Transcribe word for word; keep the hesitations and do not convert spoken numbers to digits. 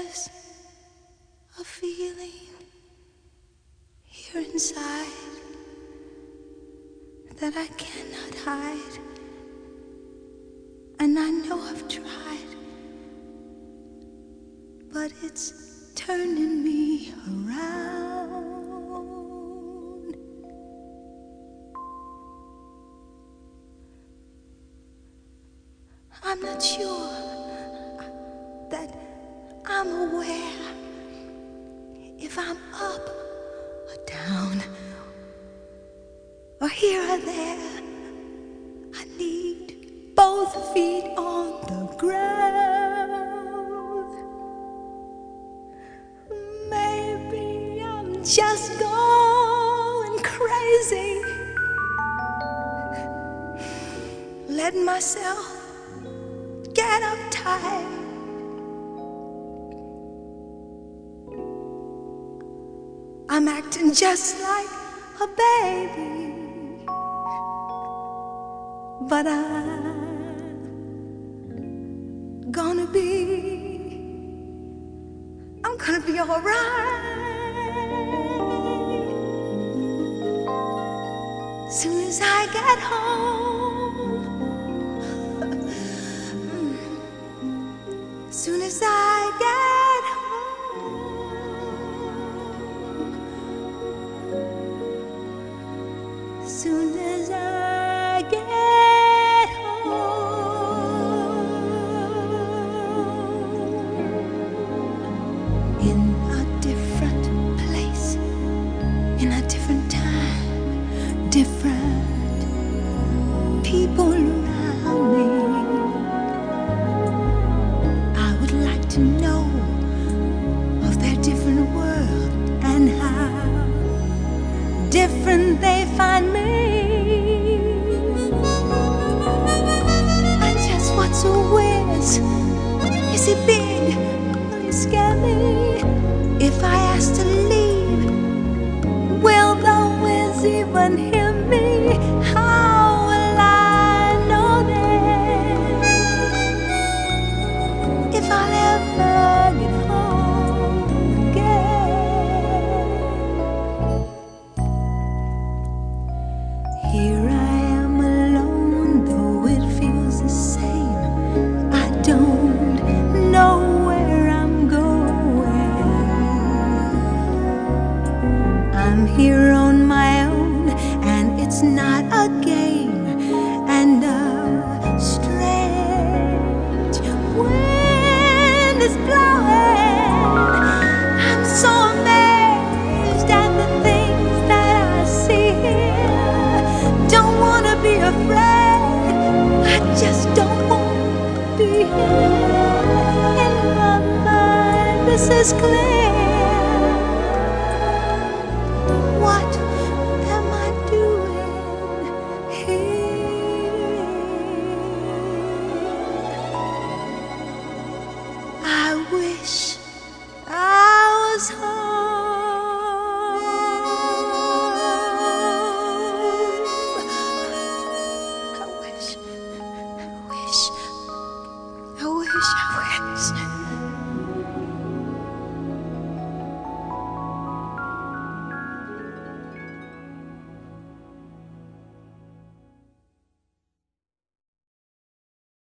There's a feeling here inside that I cannot hide, and I know I've tried, but it's turning me around. I'm not sure that I'm aware if I'm up or down or here or there. I need both feet on the ground. Maybe I'm just going crazy, letting myself get uptight. I'm acting just like a baby, but I'm gonna be, I'm gonna be all right. Soon as I get home, soon as I get home, soon as I get home, in a different place, in a different time, different people around me. I would like to know of their different world and how different they find me. And just what's a whiz? Is he big? Will he scare me? If I ask to leave, will the whiz even hear me? How will I know then if I'll ever get home again? Here I am alone, though it feels the same. I don't know where I'm going. I'm here on my own, and it's not a game. And a strange wind is blowing. I'm so amazed at the things that I see here. Don't wanna be afraid, I just don't wanna be here. In my mind, this is clear.